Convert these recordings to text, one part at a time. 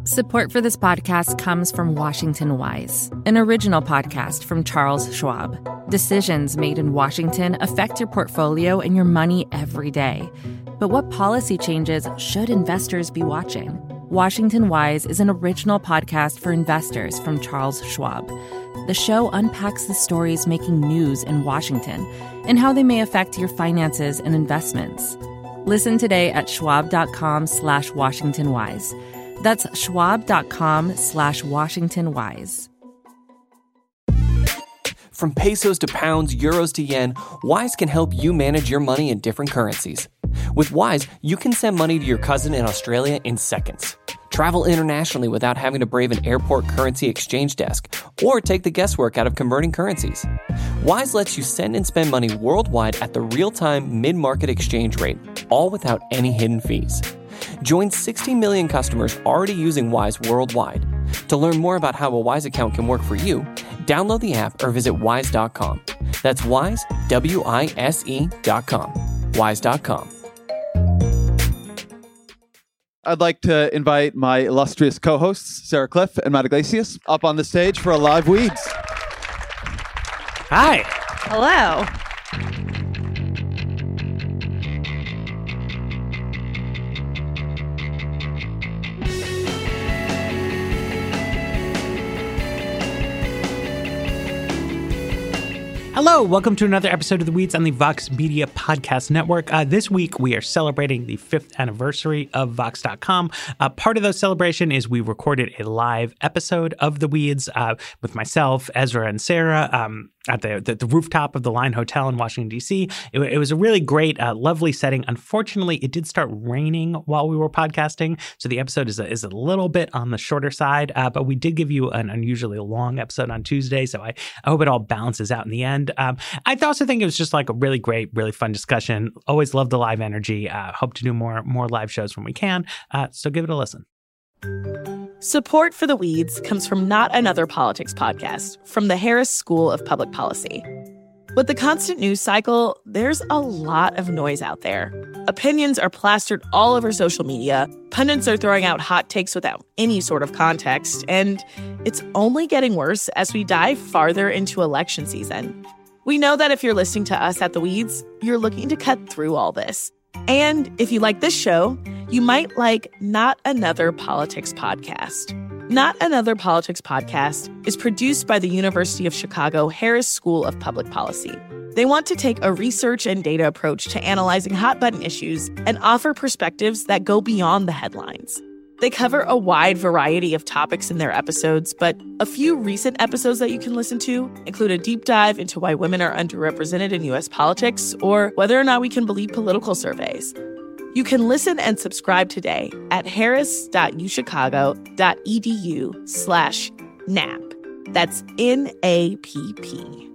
Support for this podcast comes from Washington Wise, an original podcast from Charles Schwab. Decisions made in Washington affect your portfolio and your money every day. But what policy changes should investors be watching? Washington Wise is an original podcast for investors from Charles Schwab. The show unpacks the stories making news in Washington and how they may affect your finances and investments. Listen today at schwab.com/WashingtonWise. That's schwab.com/WashingtonWise. From pesos to pounds, euros to yen, Wise can help you manage your money in different currencies. With Wise, you can send money to your cousin in Australia in seconds. Travel internationally without having to brave an airport currency exchange desk or take the guesswork out of converting currencies. Wise lets you send and spend money worldwide at the real-time mid-market exchange rate, all without any hidden fees. Join 60 million customers already using Wise worldwide. To learn more about how a Wise account can work for you, download the app or visit wise.com. That's Wise, WISE.com. Wise.com. I'd like to invite my illustrious co-hosts, Sarah Cliff and Matt Iglesias, up on the stage for a live Weeds. Hi. Hello. Hello, welcome to another episode of The Weeds on the Vox Media Podcast Network. This week, we are celebrating the 5th anniversary of Vox.com. Part of the celebration is we recorded a live episode of The Weeds with myself, Ezra, and Sarah at the rooftop of the Line Hotel in Washington, D.C. It was a really great, lovely setting. Unfortunately, it did start raining while we were podcasting, so the episode is a little bit on the shorter side, but we did give you an unusually long episode on Tuesday, so I hope it all balances out in the end. I also think it was just like a really great, really fun discussion. Always love the live energy. Hope to do more live shows when we can, so give it a listen. Support for The Weeds comes from Not Another Politics podcast from the Harris School of Public Policy. With the constant news cycle, there's a lot of noise out there. Opinions are plastered all over social media, pundits are throwing out hot takes without any sort of context, and it's only getting worse as we dive farther into election season. We know that if you're listening to us at The Weeds, you're looking to cut through all this. And if you like this show, you might like Not Another Politics podcast. Not Another Politics podcast is produced by the University of Chicago Harris School of Public Policy. They want to take a research and data approach to analyzing hot-button issues and offer perspectives that go beyond the headlines. They cover a wide variety of topics in their episodes, but a few recent episodes that you can listen to include a deep dive into why women are underrepresented in U.S. politics or whether or not we can believe political surveys. You can listen and subscribe today at harris.uchicago.edu/NAP. That's NAPP.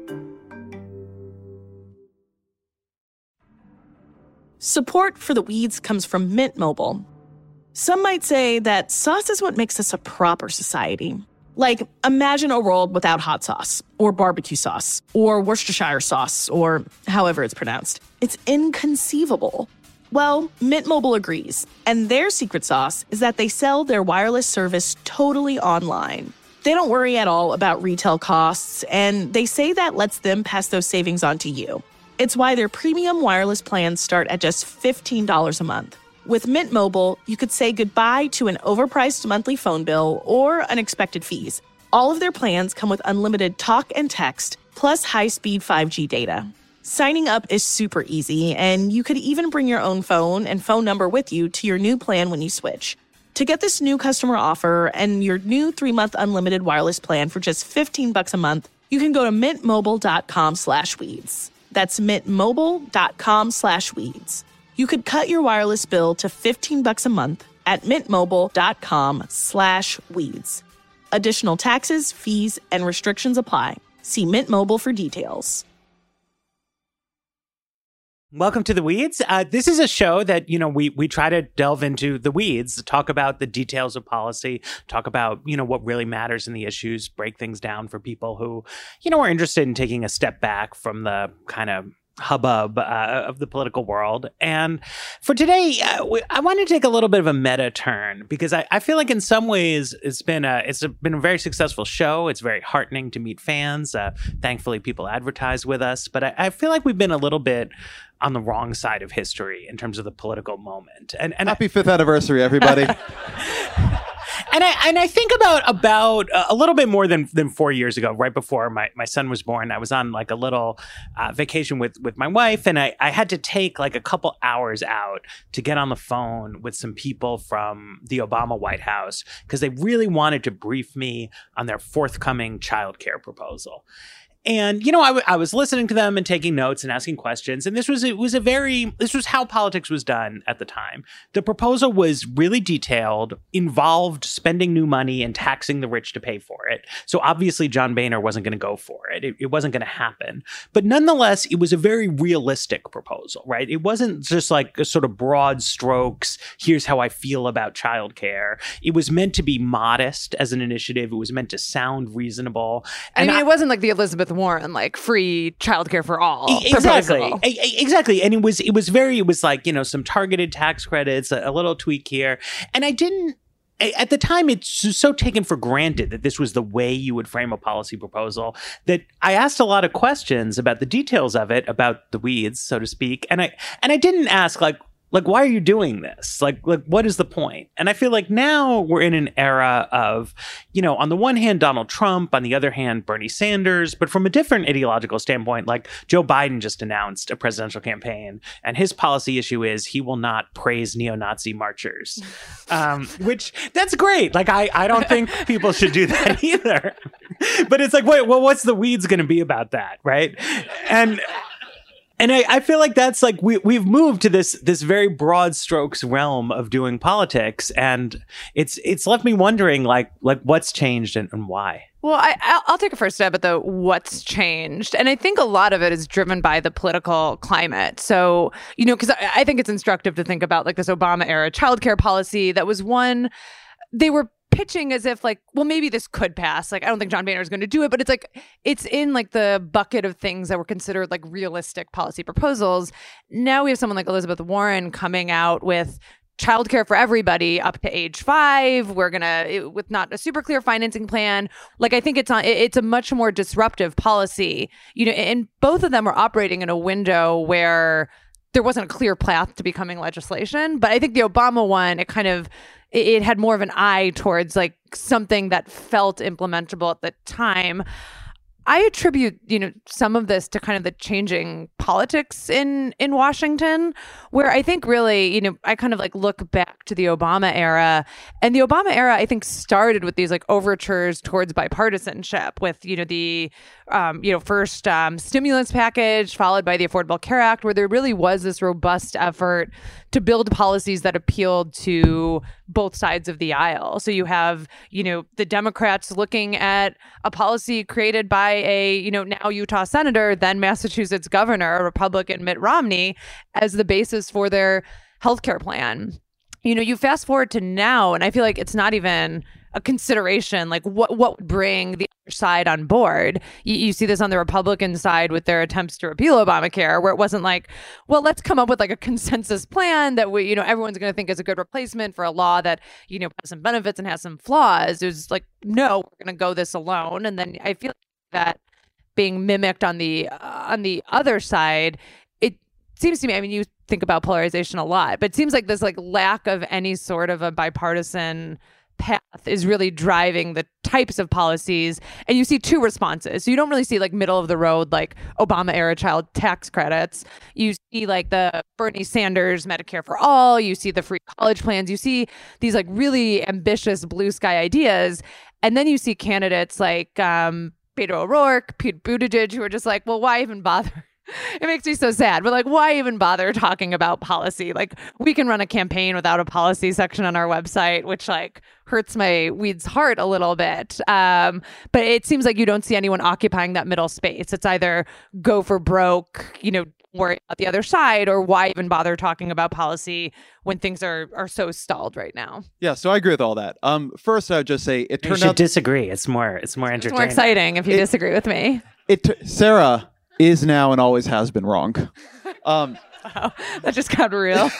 Support for The Weeds comes from Mint Mobile. Some might say that sauce is what makes us a proper society. Like, imagine a world without hot sauce, or barbecue sauce, or Worcestershire sauce, or however it's pronounced. It's inconceivable. Well, Mint Mobile agrees, and their secret sauce is that they sell their wireless service totally online. They don't worry at all about retail costs, and they say that lets them pass those savings on to you. It's why their premium wireless plans start at just $15 a month. With Mint Mobile, you could say goodbye to an overpriced monthly phone bill or unexpected fees. All of their plans come with unlimited talk and text, plus high-speed 5G data. Signing up is super easy, and you could even bring your own phone and phone number with you to your new plan when you switch. To get this new customer offer and your new 3-month unlimited wireless plan for just $15 a month, you can go to mintmobile.com/weeds. That's mintmobile.com/weeds. You could cut your wireless bill to $15 a month at mintmobile.com/weeds. Additional taxes, fees, and restrictions apply. See Mint Mobile for details. Welcome to The Weeds. This is a show that, we try to delve into the weeds, talk about the details of policy, talk about, what really matters in the issues, break things down for people who, are interested in taking a step back from the kind of hubbub of the political world. And for today, I want to take a little bit of a meta turn because I feel like in some ways it's been a very successful show. It's very heartening to meet fans. Thankfully, people advertise with us, but I feel like we've been a little bit on the wrong side of history in terms of the political moment. And happy 5th anniversary, everybody. And I think about a little bit more than 4 years ago, right before my son was born. I was on like a little vacation with my wife, and I had to take like a couple hours out to get on the phone with some people from the Obama White House because they really wanted to brief me on their forthcoming childcare proposal. And, you know, I was listening to them and taking notes and asking questions. And this was how politics was done at the time. The proposal was really detailed, involved spending new money and taxing the rich to pay for it. So obviously John Boehner wasn't going to go for it. It wasn't going to happen. But nonetheless, it was a very realistic proposal, right? It wasn't just like a sort of broad strokes, here's how I feel about childcare. It was meant to be modest as an initiative. It was meant to sound reasonable. And it wasn't like the Elizabeth Warren, like free childcare for all. Exactly. And it was like, you know, some targeted tax credits, a little tweak here. And at the time, it's so taken for granted that this was the way you would frame a policy proposal that I asked a lot of questions about the details of it, about the weeds, so to speak. And I didn't ask like, why are you doing this? Like, what is the point? And I feel like now we're in an era of, you know, on the one hand, Donald Trump, on the other hand, Bernie Sanders, but from a different ideological standpoint, like Joe Biden just announced a presidential campaign, and his policy issue is he will not praise neo-Nazi marchers, which that's great. Like, I don't think people should do that either. But it's like, wait, well, what's the weeds going to be about that, right? And I feel like that's like we've moved to this very broad strokes realm of doing politics, and it's left me wondering like what's changed and why. Well, I'll take a first stab at the what's changed. And I think a lot of it is driven by the political climate. So, you know, because I think it's instructive to think about like this Obama era childcare policy that was one they were pitching as if like, well, maybe this could pass. Like, I don't think John Boehner is going to do it, but it's like, it's in like the bucket of things that were considered like realistic policy proposals. Now we have someone like Elizabeth Warren coming out with childcare for everybody up to age 5. We're with not a super clear financing plan. Like, I think it's a much more disruptive policy, you know, and both of them are operating in a window where there wasn't a clear path to becoming legislation. But I think the Obama one, it had more of an eye towards like something that felt implementable at the time. I attribute, you know, some of this to kind of the changing politics in Washington, where I think really, you know, I kind of like look back to the Obama era, and the Obama era, I think, started with these like overtures towards bipartisanship with, you know, the, first stimulus package followed by the Affordable Care Act, where there really was this robust effort to build policies that appealed to both sides of the aisle. So you have, you know, the Democrats looking at a policy created by a, you know, now Utah senator, then Massachusetts governor, Republican Mitt Romney, as the basis for their healthcare plan. You know, you fast forward to now, and I feel like it's not even a consideration, like what would bring the other side on board. You see this on the Republican side with their attempts to repeal Obamacare, where it wasn't like, well, let's come up with like a consensus plan that we, you know, everyone's going to think is a good replacement for a law that, you know, has some benefits and has some flaws. It was like, no, we're going to go this alone. And then I feel like that being mimicked on the other side, it seems to me, I mean, you think about polarization a lot, but it seems like this like lack of any sort of a bipartisan path is really driving the types of policies. And you see two responses. So you don't really see like middle of the road, like Obama era child tax credits. You see like the Bernie Sanders Medicare for all. You see the free college plans. You see these like really ambitious blue sky ideas. And then you see candidates like Beto O'Rourke, Pete Buttigieg, who are just like, well, why even bother? It makes me so sad. But like, why even bother talking about policy? Like, we can run a campaign without a policy section on our website, which like hurts my weeds heart a little bit. But it seems like you don't see anyone occupying that middle space. It's either go for broke, you know, worry about the other side, or why even bother talking about policy when things are so stalled right now. Yeah, so I agree with all that. First, I would just say it turned out... You should disagree. It's more entertaining. It's more exciting if you disagree with me. Sarah... is now and always has been wrong. Wow, that just got real.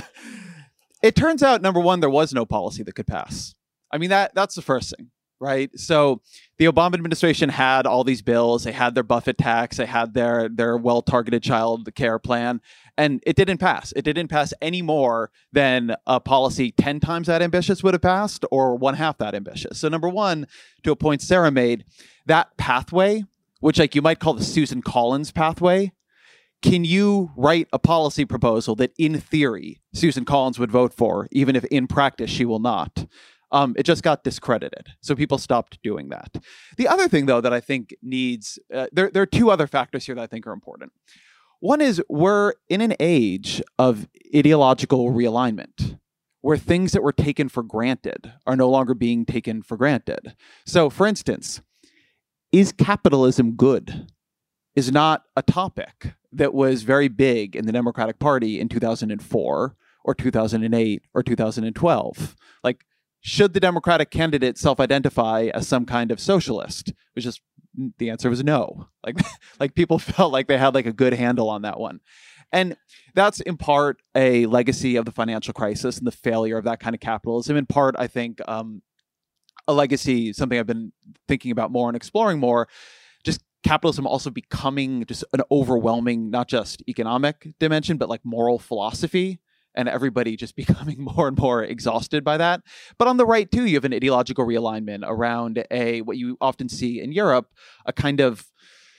It turns out, number one, there was no policy that could pass. I mean, that's the first thing, right? So the Obama administration had all these bills. They had their Buffett tax. They had their well-targeted child care plan. And it didn't pass. It didn't pass any more than a policy 10 times that ambitious would have passed or 1/2 that ambitious. So number one, to a point Sarah made, that pathway, which like you might call the Susan Collins pathway, can you write a policy proposal that in theory Susan Collins would vote for, even if in practice she will not? It just got discredited. So people stopped doing that. The other thing, though, that I think needs, there are two other factors here that I think are important. One is we're in an age of ideological realignment where things that were taken for granted are no longer being taken for granted. So, for instance, is capitalism good? Is not a topic that was very big in the Democratic Party in 2004 or 2008 or 2012. Like, should the Democratic candidate self-identify as some kind of socialist? Which is the answer was no. Like people felt like they had like a good handle on that one. And that's in part a legacy of the financial crisis and the failure of that kind of capitalism. In part, I think a legacy, something I've been thinking about more and exploring more, just capitalism also becoming just an overwhelming, not just economic dimension, but like moral philosophy. And everybody just becoming more and more exhausted by that. But on the right, too, you have an ideological realignment around what you often see in Europe, a kind of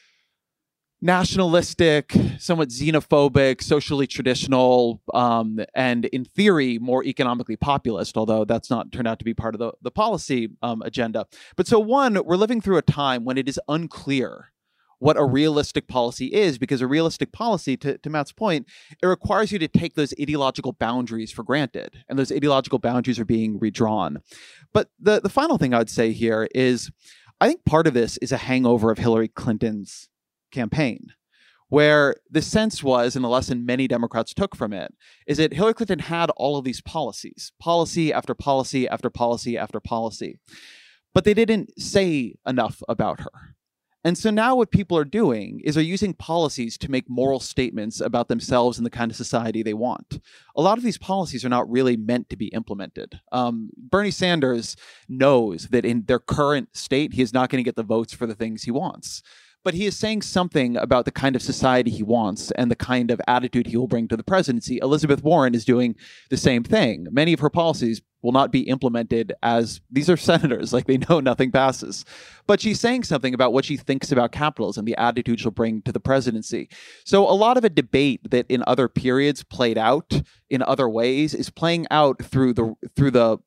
nationalistic, somewhat xenophobic, socially traditional, and in theory, more economically populist, although that's not turned out to be part of the policy agenda. But so one, we're living through a time when it is unclear what a realistic policy is, because a realistic policy, to Matt's point, it requires you to take those ideological boundaries for granted, and those ideological boundaries are being redrawn. But the final thing I would say here is, I think part of this is a hangover of Hillary Clinton's campaign, where the sense was, and the lesson many Democrats took from it, is that Hillary Clinton had all of these policies, policy after policy after policy after policy, but they didn't say enough about her. And so now what people are doing is they're using policies to make moral statements about themselves and the kind of society they want. A lot of these policies are not really meant to be implemented. Bernie Sanders knows that in their current state, he is not going to get the votes for the things he wants. But he is saying something about the kind of society he wants and the kind of attitude he will bring to the presidency. Elizabeth Warren is doing the same thing. Many of her policies will not be implemented as these are senators, like they know nothing passes. But she's saying something about what she thinks about capitalism, the attitude she'll bring to the presidency. So a lot of a debate that in other periods played out in other ways is playing out through the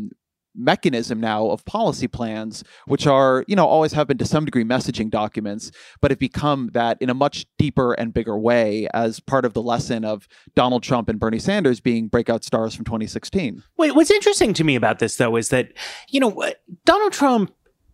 mechanism now of policy plans, which are, always have been to some degree messaging documents, but have become that in a much deeper and bigger way as part of the lesson of Donald Trump and Bernie Sanders being breakout stars from 2016. Wait, what's interesting to me about this, though, is that, Donald Trump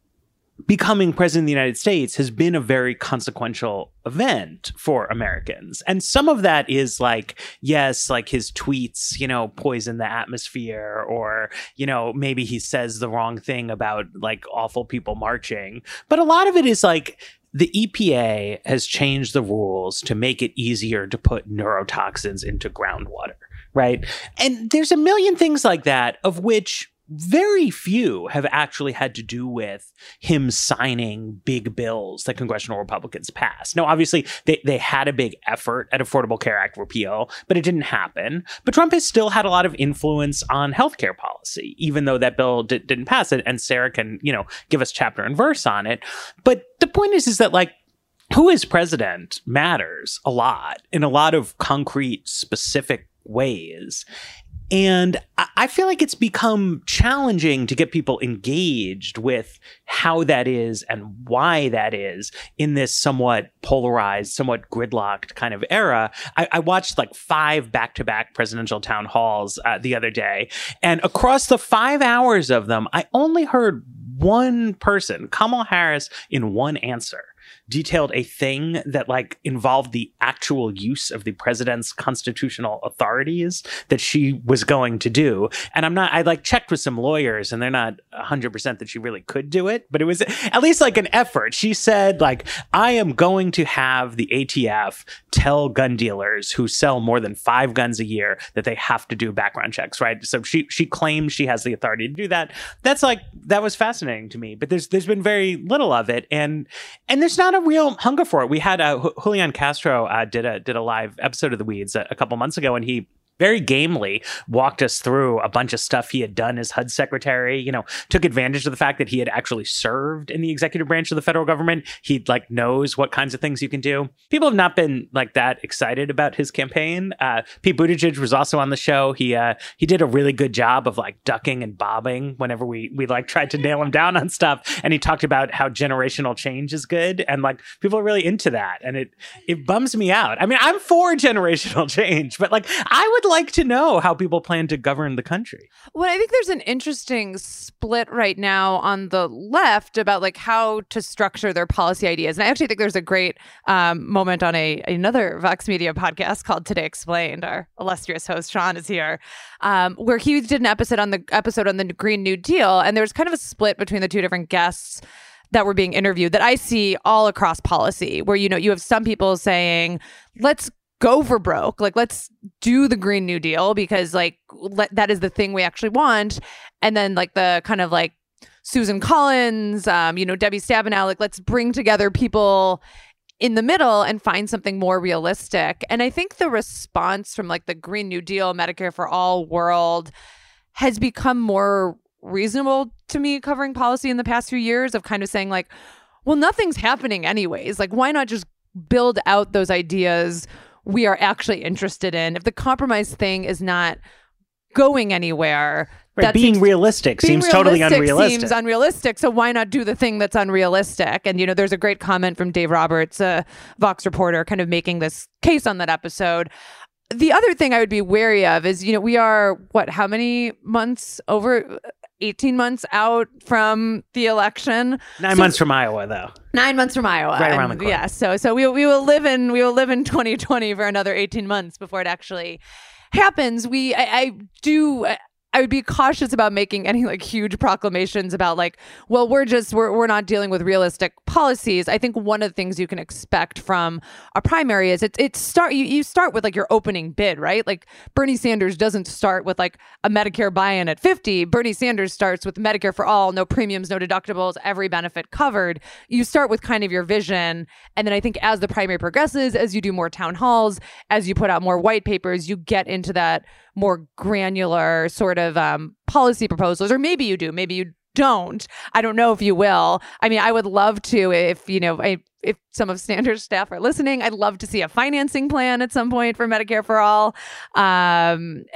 becoming president of the United States has been a very consequential event for Americans. And some of that is like, yes, like his tweets, poison the atmosphere, or, maybe he says the wrong thing about like awful people marching. But a lot of it is like the EPA has changed the rules to make it easier to put neurotoxins into groundwater, right? And there's a million things like that, of which very few have actually had to do with him signing big bills that congressional Republicans passed. Now, obviously, they had a big effort at Affordable Care Act repeal, but it didn't happen. But Trump has still had a lot of influence on healthcare policy, even though that bill didn't pass it. And Sarah can, give us chapter and verse on it. But the point is that, like, who is president matters a lot in a lot of concrete, specific ways. And I feel like it's become challenging to get people engaged with how that is and why that is in this somewhat polarized, somewhat gridlocked kind of era. I watched like 5 back-to-back presidential town halls the other day, and across the 5 hours of them, I only heard one person, Kamala Harris, in one answer. detailed a thing that like involved the actual use of the president's constitutional authorities that she was going to do. And I like checked with some lawyers and they're not 100% that she really could do it, but it was at least like an effort. She said like, I am going to have the ATF tell gun dealers who sell more than 5 guns a year that they have to do background checks, right? So she claims she has the authority to do that. That was fascinating to me, but there's been very little of it. And there's not a real hunger for it. We had Julian Castro did a live episode of The Weeds a couple months ago, and he very gamely walked us through a bunch of stuff he had done as HUD secretary, took advantage of the fact that he had actually served in the executive branch of the federal government. He like knows what kinds of things you can do. People have not been like that excited about his campaign. Pete Buttigieg was also on the show. He did a really good job of like ducking and bobbing whenever we like tried to nail him down on stuff. And he talked about how generational change is good. And like people are really into that. And it bums me out. I mean, I'm for generational change, but like I would like to know how people plan to govern the country. Well, I think there's an interesting split right now on the left about like how to structure their policy ideas. And I actually think there's a great moment on another Vox Media podcast called Today Explained. Our illustrious host Sean is here, where he did an episode on the Green New Deal, and there was kind of a split between the two different guests that were being interviewed that I see all across policy, where you have some people saying, let's go for broke. Like, let's do the Green New Deal because like that is the thing we actually want. And then like the kind of like Susan Collins, Debbie Stabenow, like let's bring together people in the middle and find something more realistic. And I think the response from like the Green New Deal, Medicare for All world has become more reasonable to me covering policy in the past few years of kind of saying like, well, nothing's happening anyways. Like, why not just build out those ideas we are actually interested in? If the compromise thing is not going anywhere, right, being realistic seems totally unrealistic. Seems unrealistic. So why not do the thing that's unrealistic? And there's a great comment from Dave Roberts, a Vox reporter, kind of making this case on that episode. The other thing I would be wary of is, we are how many months over? 18 months out from the election. 9 months from Iowa, though. 9 months from Iowa. Right around the corner. Yeah. So we will live in 2020 for another 18 months before it actually happens. I would be cautious about making any like huge proclamations about like, well, we're not dealing with realistic policies. I think one of the things you can expect from a primary is you start with like your opening bid, right? Like Bernie Sanders doesn't start with like a Medicare buy-in at 50. Bernie Sanders starts with Medicare for all, no premiums, no deductibles, every benefit covered. You start with kind of your vision. And then I think as the primary progresses, as you do more town halls, as you put out more white papers, you get into that more granular sort of policy proposals, or maybe you do, maybe you don't. I don't know if you will. I mean, I would love to, if some of Sanders' staff are listening, I'd love to see a financing plan at some point for Medicare for all. And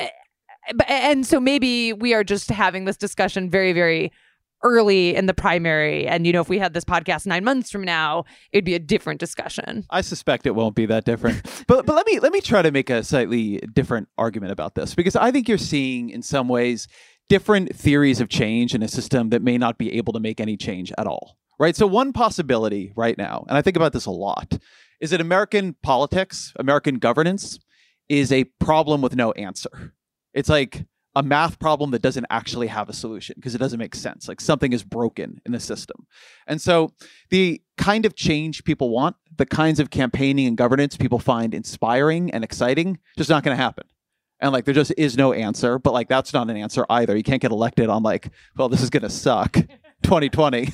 so maybe we are just having this discussion very, very early in the primary. And, if we had this podcast 9 months from now, it'd be a different discussion. I suspect it won't be that different. but let me try to make a slightly different argument about this, because I think you're seeing in some ways different theories of change in a system that may not be able to make any change at all. Right. So one possibility right now, and I think about this a lot, is that American politics, American governance is a problem with no answer. It's like a math problem that doesn't actually have a solution because it doesn't make sense. Like something is broken in the system. And so the kind of change people want, the kinds of campaigning and governance people find inspiring and exciting, just not going to happen. And like, there just is no answer, but like, that's not an answer either. You can't get elected on like, well, this is going to suck 2020.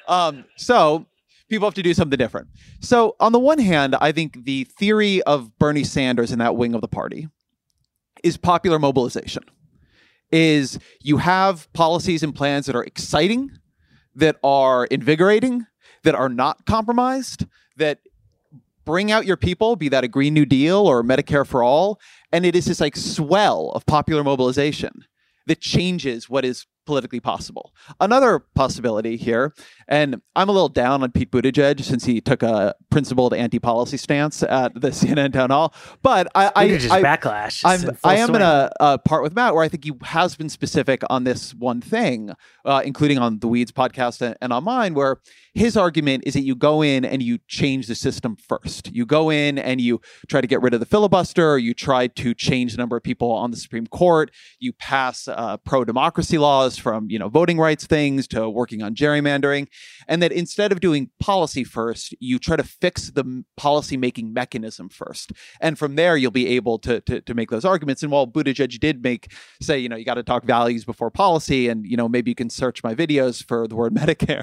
So people have to do something different. So on the one hand, I think the theory of Bernie Sanders and that wing of the party is popular mobilization. Is you have policies and plans that are exciting, that are invigorating, that are not compromised, that bring out your people, be that a Green New Deal or Medicare for All. And it is this like swell of popular mobilization that changes what is politically possible. Another possibility here, and I'm a little down on Pete Buttigieg since he took a principled anti-policy stance at the CNN town hall, but Buttigieg's backlash. I am in a part with Matt where I think he has been specific on this one thing, including on the Weeds podcast and on mine, where his argument is that you go in and you change the system first. You go in and you try to get rid of the filibuster, or you try to change the number of people on the Supreme Court. You pass pro-democracy laws, from voting rights things to working on gerrymandering, and that instead of doing policy first, you try to fix the policy-making mechanism first. And from there, you'll be able to make those arguments. And while Buttigieg did say, you got to talk values before policy, and maybe you can search my videos for the word Medicare.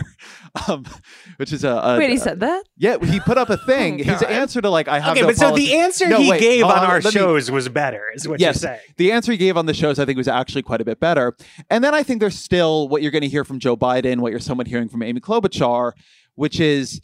Which is wait, he said that? Yeah, he put up a thing. His answer to I have no but policy. So the answer he gave on our shows was better, is what you're saying. The answer he gave on the shows, I think, was actually quite a bit better. And then I think there's still what you're going to hear from Joe Biden, what you're somewhat hearing from Amy Klobuchar, which is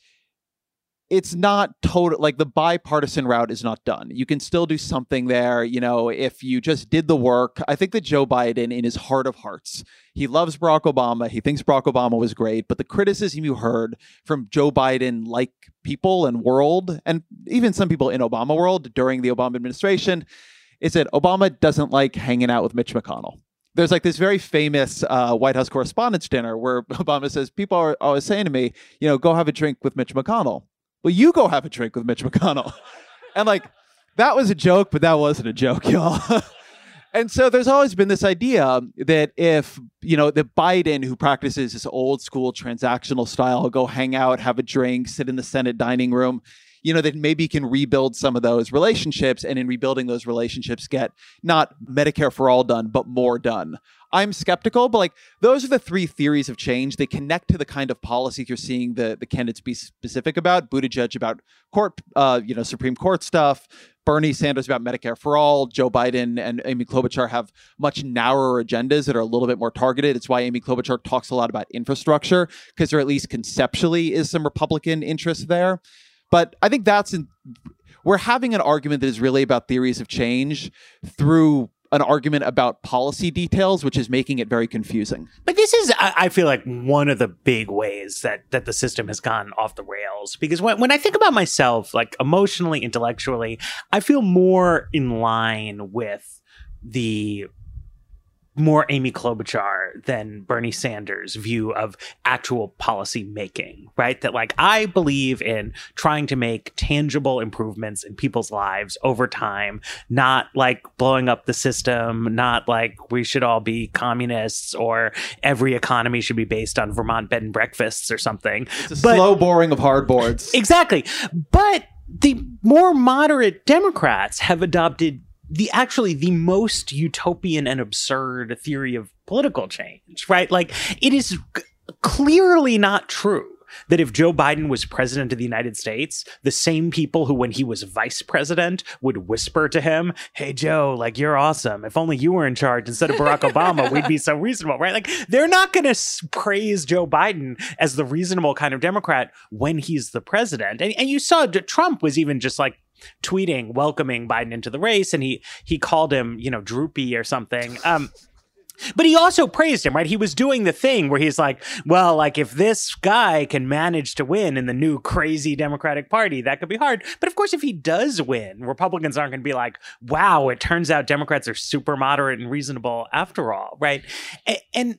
it's not total, the bipartisan route is not done. You can still do something there. If you just did the work. I think that Joe Biden, in his heart of hearts, he loves Barack Obama. He thinks Barack Obama was great. But the criticism you heard from Joe Biden, people and world, and even some people in Obama world during the Obama administration, is that Obama doesn't like hanging out with Mitch McConnell. There's this very famous White House Correspondents' Dinner where Obama says, people are always saying to me, go have a drink with Mitch McConnell. Well, you go have a drink with Mitch McConnell. And that was a joke, but that wasn't a joke, y'all. And so there's always been this idea that if, the Biden, who practices this old school transactional style, go hang out, have a drink, sit in the Senate dining room, that maybe can rebuild some of those relationships, and in rebuilding those relationships get not Medicare for all done, but more done. I'm skeptical, but those are the three theories of change. They connect to the kind of policies you're seeing the candidates be specific about. Buttigieg about court, Supreme Court stuff. Bernie Sanders about Medicare for all. Joe Biden and Amy Klobuchar have much narrower agendas that are a little bit more targeted. It's why Amy Klobuchar talks a lot about infrastructure, because there at least conceptually is some Republican interest there. But I think we're having an argument that is really about theories of change through an argument about policy details, which is making it very confusing. But this is, I feel like, one of the big ways that the system has gone off the rails. Because when I think about myself, emotionally, intellectually, I feel more in line with the more Amy Klobuchar than Bernie Sanders' view of actual policy making, right? That I believe in trying to make tangible improvements in people's lives over time, not blowing up the system, not we should all be communists or every economy should be based on Vermont bed and breakfasts or something. It's slow boring of hardboards. Exactly. But the more moderate Democrats have adopted the most utopian and absurd theory of political change, right? It is clearly not true that if Joe Biden was president of the United States, the same people who, when he was vice president, would whisper to him, hey, Joe, you're awesome. If only you were in charge instead of Barack Obama, we'd be so reasonable, right? They're not going to praise Joe Biden as the reasonable kind of Democrat when he's the president. And you saw Trump was even just tweeting, welcoming Biden into the race, and he called him, droopy or something. But he also praised him, right? He was doing the thing where he's if this guy can manage to win in the new crazy Democratic Party, that could be hard. But of course, if he does win, Republicans aren't going to be wow, it turns out Democrats are super moderate and reasonable after all, right? And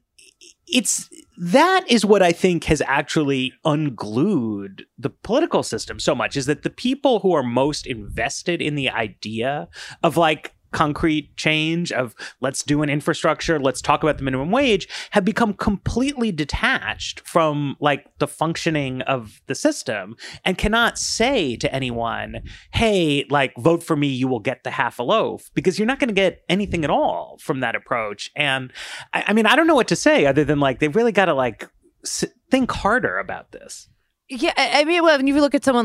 that is what I think has actually unglued the political system so much, is that the people who are most invested in the idea of concrete change, of let's do an infrastructure, let's talk about the minimum wage, have become completely detached from the functioning of the system and cannot say to anyone, hey, vote for me, you will get the half a loaf, because you're not going to get anything at all from that approach. And I don't know what to say other than they've really got to think harder about this. Yeah, when you look at someone like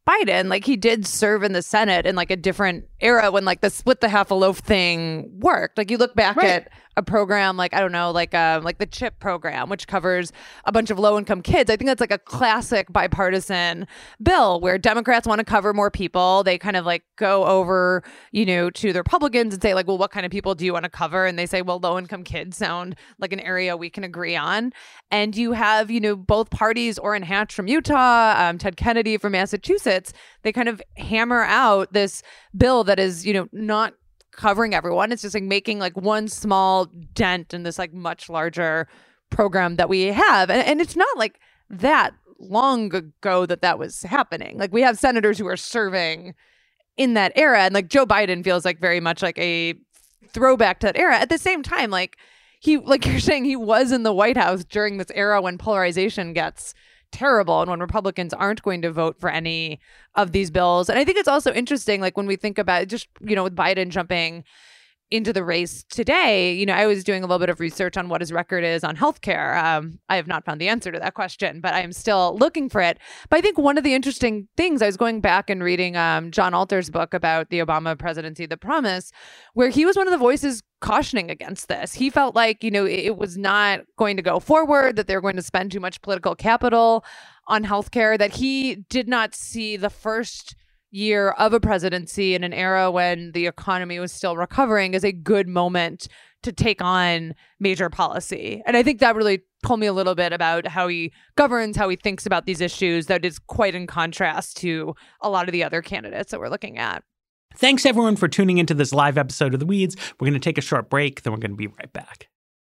Biden, like he did serve in the Senate in like a different era when like the split the half a loaf thing worked. Like you look back at a program like, I don't know, like the CHIP program, which covers a bunch of low income kids. I think that's like a classic bipartisan bill where Democrats want to cover more people. They kind of like go over, to the Republicans and say like, well, what kind of people do you want to cover? And they say, well, low income kids sound like an area we can agree on. And you have, both parties, Orrin Hatch from Utah, Ted Kennedy from Massachusetts, they kind of hammer out this bill that is, not covering everyone. It's just like making like one small dent in this like much larger program that we have. And it's not like that long ago that was happening. Like we have senators who are serving in that era. And like Joe Biden feels like very much like a throwback to that era. At the same time, like you're saying, he was in the White House during this era when polarization gets terrible and when Republicans aren't going to vote for any of these bills. And I think it's also interesting, like when we think about it, just, with Biden jumping into the race today, I was doing a little bit of research on what his record is on healthcare. I have not found the answer to that question, but I'm still looking for it. But I think one of the interesting things, I was going back and reading John Alter's book about the Obama presidency, The Promise, where he was one of the voices cautioning against this. He felt like, it was not going to go forward, that they were going to spend too much political capital on healthcare, that he did not see the first year of a presidency in an era when the economy was still recovering as a good moment to take on major policy. And I think that really told me a little bit about how he governs, how he thinks about these issues, that is quite in contrast to a lot of the other candidates that we're looking at. Thanks, everyone, for tuning into this live episode of The Weeds. We're going to take a short break, then we're going to be right back.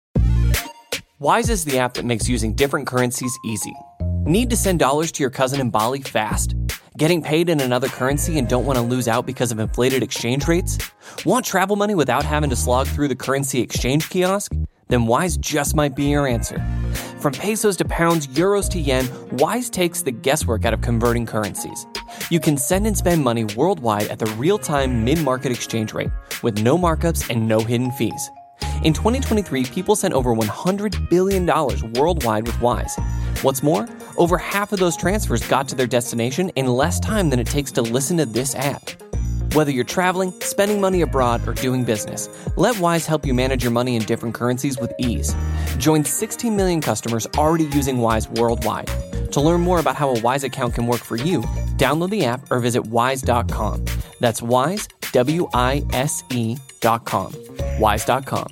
Wise is the app that makes using different currencies easy. Need to send dollars to your cousin in Bali fast? Getting paid in another currency and don't want to lose out because of inflated exchange rates? Want travel money without having to slog through the currency exchange kiosk? Then Wise just might be your answer. From pesos to pounds, euros to yen, Wise takes the guesswork out of converting currencies. You can send and spend money worldwide at the real-time mid-market exchange rate with no markups and no hidden fees. In 2023, people sent over $100 billion worldwide with Wise. What's more, over half of those transfers got to their destination in less time than it takes to listen to this ad. Whether you're traveling, spending money abroad, or doing business, let Wise help you manage your money in different currencies with ease. Join 16 million customers already using Wise worldwide. To learn more about how a Wise account can work for you, download the app or visit wise.com. That's Wise, WISE.com. Wise.com.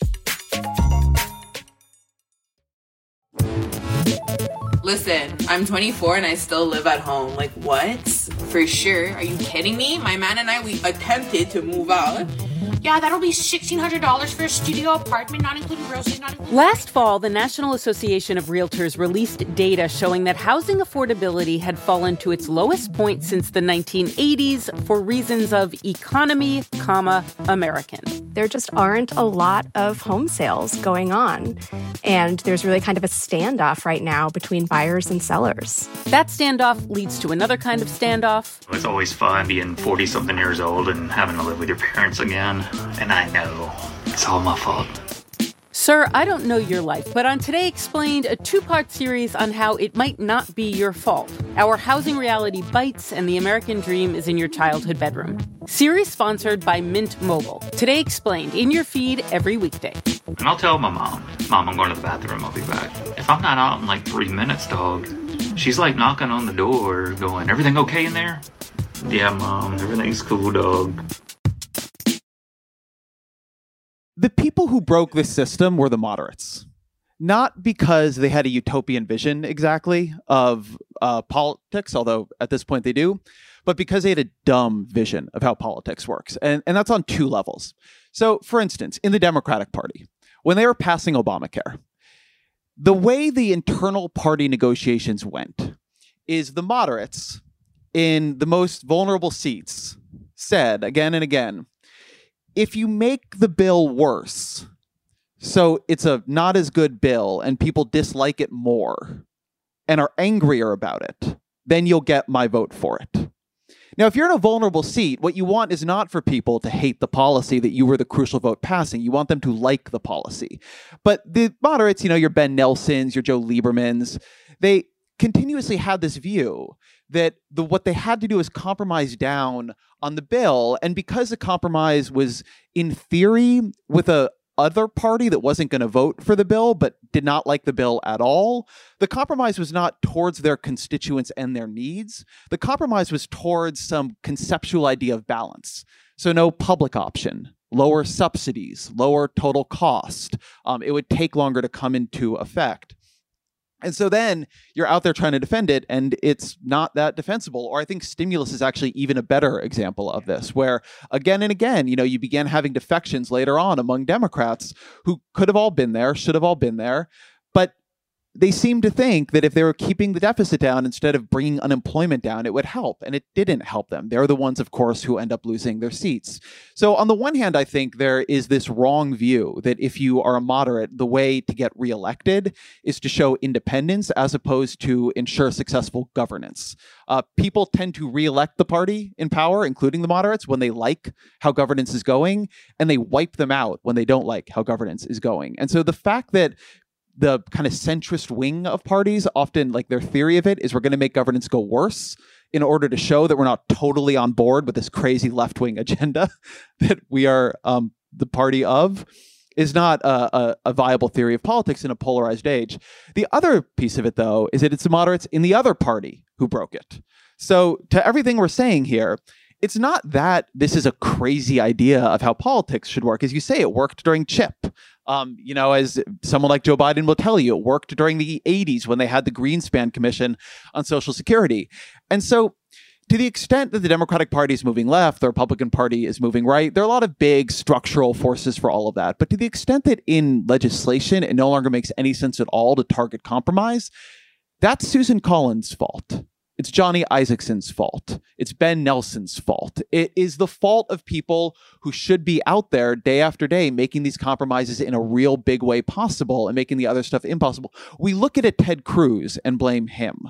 Listen, I'm 24 and I still live at home. Like, what? For sure. Are you kidding me? My man and I, we attempted to move out. Yeah, that'll be $1,600 for a studio apartment, not including groceries, not including... Last fall, the National Association of Realtors released data showing that housing affordability had fallen to its lowest point since the 1980s for reasons of economy, American. There just aren't a lot of home sales going on. And there's really kind of a standoff right now between buyers and sellers. That standoff leads to another kind of standoff. It's always fun being 40-something years old and having to live with your parents again. And I know it's all my fault. Sir, I don't know your life, but on Today Explained, a two-part series on how it might not be your fault. Our housing reality bites and the American dream is in your childhood bedroom. Series sponsored by Mint Mobile. Today Explained, in your feed every weekday. And I'll tell my mom, I'm going to the bathroom, I'll be back. If I'm not out in like 3 minutes, dog, she's like knocking on the door going, everything okay in there? Yeah, Mom, everything's cool, dog. The people who broke this system were the moderates. Not because they had a utopian vision exactly of politics, although at this point they do, but because they had a dumb vision of how politics works. And that's on two levels. So, for instance, in the Democratic Party, when they were passing Obamacare, the way the internal party negotiations went is the moderates in the most vulnerable seats said again and again, if you make the bill worse, so it's a not as good bill and people dislike it more and are angrier about it, then you'll get my vote for it. Now, if you're in a vulnerable seat, what you want is not for people to hate the policy that you were the crucial vote passing. You want them to like the policy. But the moderates, your Ben Nelsons, your Joe Liebermans, they continuously had this view that what they had to do is compromise down on the bill. And because the compromise was in theory with a other party that wasn't going to vote for the bill but did not like the bill at all, the compromise was not towards their constituents and their needs. The compromise was towards some conceptual idea of balance. So no public option, lower subsidies, lower total cost. It would take longer to come into effect. And so then you're out there trying to defend it, and it's not that defensible. Or I think stimulus is actually even a better example of this, where again and again, you began having defections later on among Democrats who could have all been there, should have all been there. But they seem to think that if they were keeping the deficit down instead of bringing unemployment down, it would help. And it didn't help them. They're the ones, of course, who end up losing their seats. So on the one hand, I think there is this wrong view that if you are a moderate, the way to get reelected is to show independence as opposed to ensure successful governance. People tend to reelect the party in power, including the moderates, when they like how governance is going, and they wipe them out when they don't like how governance is going. And so the fact that the kind of centrist wing of parties, often like their theory of it is we're going to make governance go worse in order to show that we're not totally on board with this crazy left-wing agenda that we are the party of, is not a viable theory of politics in a polarized age. The other piece of it, though, is that it's the moderates in the other party who broke it. So to everything we're saying here, it's not that this is a crazy idea of how politics should work. As you say, it worked during CHIP. As someone like Joe Biden will tell you, it worked during the 80s when they had the Greenspan Commission on Social Security. And so to the extent that the Democratic Party is moving left, the Republican Party is moving right, there are a lot of big structural forces for all of that. But to the extent that in legislation, it no longer makes any sense at all to target compromise, that's Susan Collins' fault. It's Johnny Isakson's fault. It's Ben Nelson's fault. It is the fault of people who should be out there day after day making these compromises in a real big way possible and making the other stuff impossible. We look at Ted Cruz and blame him.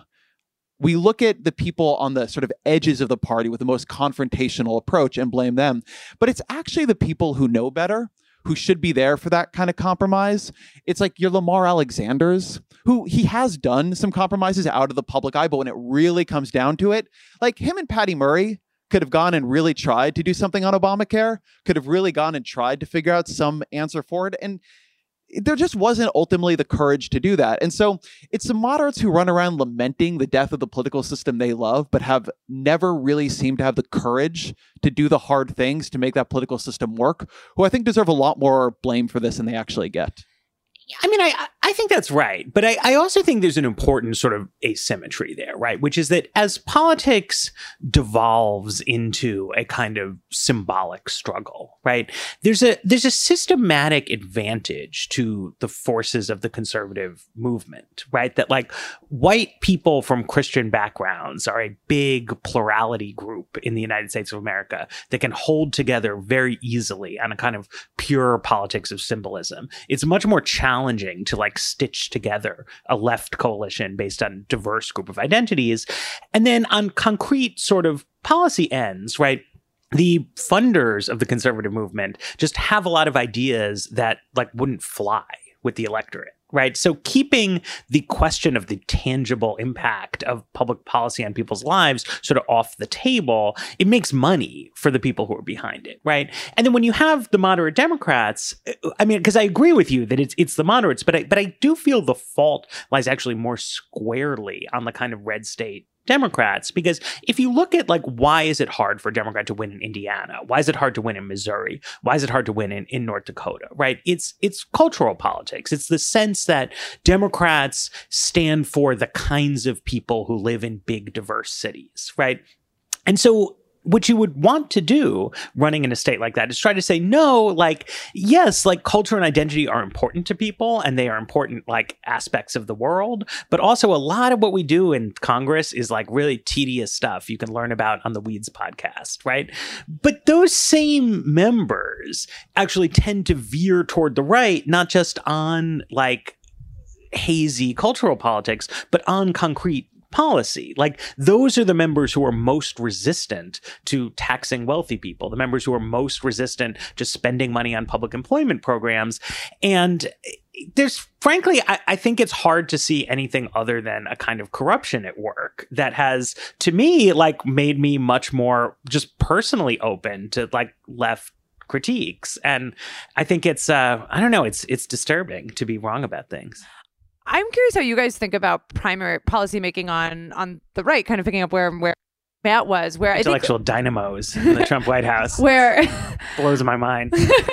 We look at the people on the sort of edges of the party with the most confrontational approach and blame them. But it's actually the people who know better, who should be there for that kind of compromise. It's like your Lamar Alexanders, who he has done some compromises out of the public eye, but when it really comes down to it, like him and Patty Murray could have gone and really tried to do something on Obamacare, could have really gone and tried to figure out some answer for it. And there just wasn't ultimately the courage to do that. And so it's the moderates who run around lamenting the death of the political system they love, but have never really seemed to have the courage to do the hard things to make that political system work, who I think deserve a lot more blame for this than they actually get. I mean, I think that's right. But I also think there's an important sort of asymmetry there, right? Which is that as politics devolves into a kind of symbolic struggle, right? There's a systematic advantage to the forces of the conservative movement, right? That like white people from Christian backgrounds are a big plurality group in the United States of America that can hold together very easily on a kind of pure politics of symbolism. It's much more challenging to like stitch together a left coalition based on diverse group of identities. And then on concrete sort of policy ends, right? The funders of the conservative movement just have a lot of ideas that like wouldn't fly with the electorate, right? So keeping the question of the tangible impact of public policy on people's lives sort of off the table, it makes money for the people who are behind it, right? And then when you have the moderate Democrats, I mean, because I agree with you that it's the moderates, but I do feel the fault lies actually more squarely on the kind of red state Democrats, because if you look at like, why is it hard for a Democrat to win in Indiana? Why is it hard to win in Missouri? Why is it hard to win in North Dakota, right? It's cultural politics. It's the sense that Democrats stand for the kinds of people who live in big, diverse cities, right? And so what you would want to do running in a state like that is try to say, no, like, yes, like culture and identity are important to people and they are important like aspects of the world. But also a lot of what we do in Congress is like really tedious stuff you can learn about on the Weeds podcast, right? But those same members actually tend to veer toward the right, not just on like hazy cultural politics, but on concrete policy. Like, those are the members who are most resistant to taxing wealthy people, the members who are most resistant to spending money on public employment programs. And there's, frankly, I think it's hard to see anything other than a kind of corruption at work that has, to me, like, made me much more just personally open to, like, left critiques. And I think it's, I don't know, it's disturbing to be wrong about things. I'm curious how you guys think about primary policymaking on the right, kind of picking up where Matt was, where intellectual dynamos in the Trump White House, where blows my mind.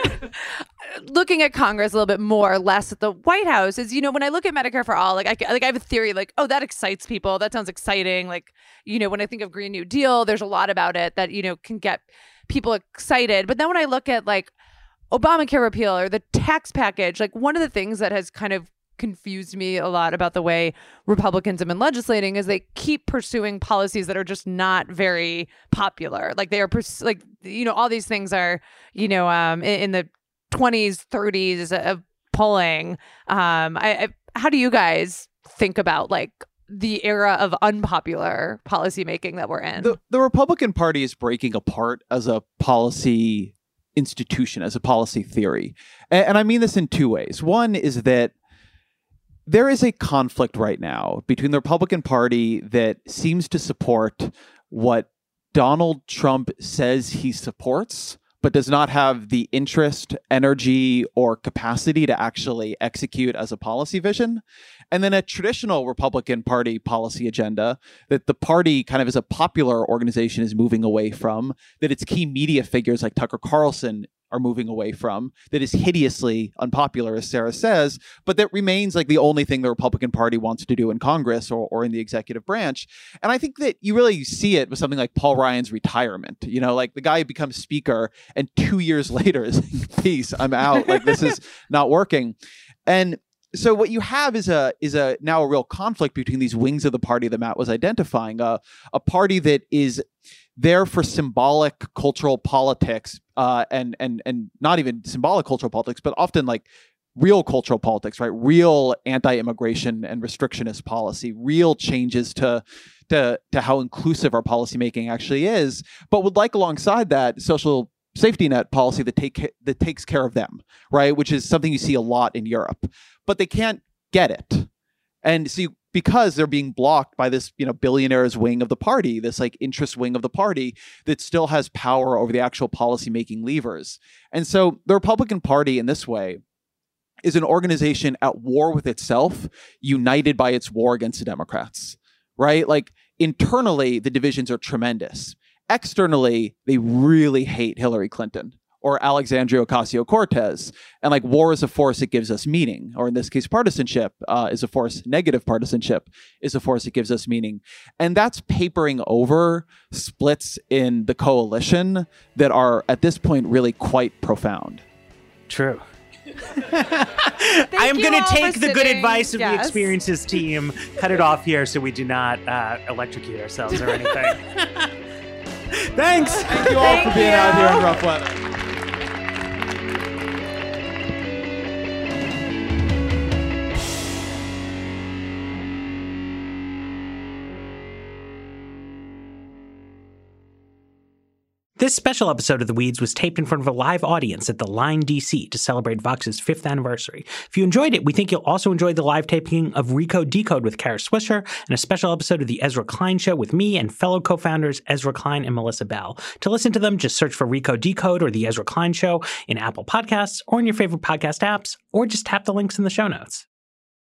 Looking at Congress a little bit more, less at the White House is, when I look at Medicare for All, I have a theory, like, oh, that excites people. That sounds exciting. Like, when I think of Green New Deal, there's a lot about it that, can get people excited. But then when I look at, like, Obamacare repeal or the tax package, like, one of the things that has kind of confused me a lot about the way Republicans have been legislating is they keep pursuing policies that are just not very popular. Like, they are, all these things are, in the 20s, 30s of polling. How do you guys think about, like, the era of unpopular policymaking that we're in? The Republican Party is breaking apart as a policy institution, as a policy theory. And I mean this in two ways. One is that there is a conflict right now between the Republican Party that seems to support what Donald Trump says he supports, but does not have the interest, energy, or capacity to actually execute as a policy vision. And then a traditional Republican Party policy agenda that the party kind of as a popular organization is moving away from, that its key media figures like Tucker Carlson are moving away from, that is hideously unpopular, as Sarah says, but that remains like the only thing the Republican Party wants to do in Congress or in the executive branch. And I think that you really see it with something like Paul Ryan's retirement. Like, the guy becomes speaker and 2 years later is like, peace, I'm out. Like, this is not working. And so what you have is now a real conflict between these wings of the party that Matt was identifying, a party that is there for symbolic cultural politics, and not even symbolic cultural politics, but often like real cultural politics, right? Real anti-immigration and restrictionist policy, real changes to how inclusive our policymaking actually is, but would like alongside that social safety net policy that takes care of them, right? Which is something you see a lot in Europe, but they can't get it. And so because they're being blocked by this, billionaires wing of the party, this like interest wing of the party that still has power over the actual policymaking levers. And so the Republican Party in this way is an organization at war with itself, united by its war against the Democrats, right? Like, internally, the divisions are tremendous. Externally, they really hate Hillary Clinton or Alexandria Ocasio-Cortez. And like, war is a force that gives us meaning, or in this case, partisanship is a force, negative partisanship is a force that gives us meaning. And that's papering over splits in the coalition that are at this point really quite profound. True. I'm going to take the good advice of the Experiences team, cut it off here so we do not electrocute ourselves or anything. Thanks. Thank you all for being out here in rough weather. This special episode of The Weeds was taped in front of a live audience at the Line DC to celebrate Vox's 5th anniversary. If you enjoyed it, we think you'll also enjoy the live taping of Recode Decode with Kara Swisher and a special episode of The Ezra Klein Show with me and fellow co-founders Ezra Klein and Melissa Bell. To listen to them, just search for Recode Decode or The Ezra Klein Show in Apple Podcasts or in your favorite podcast apps, or just tap the links in the show notes.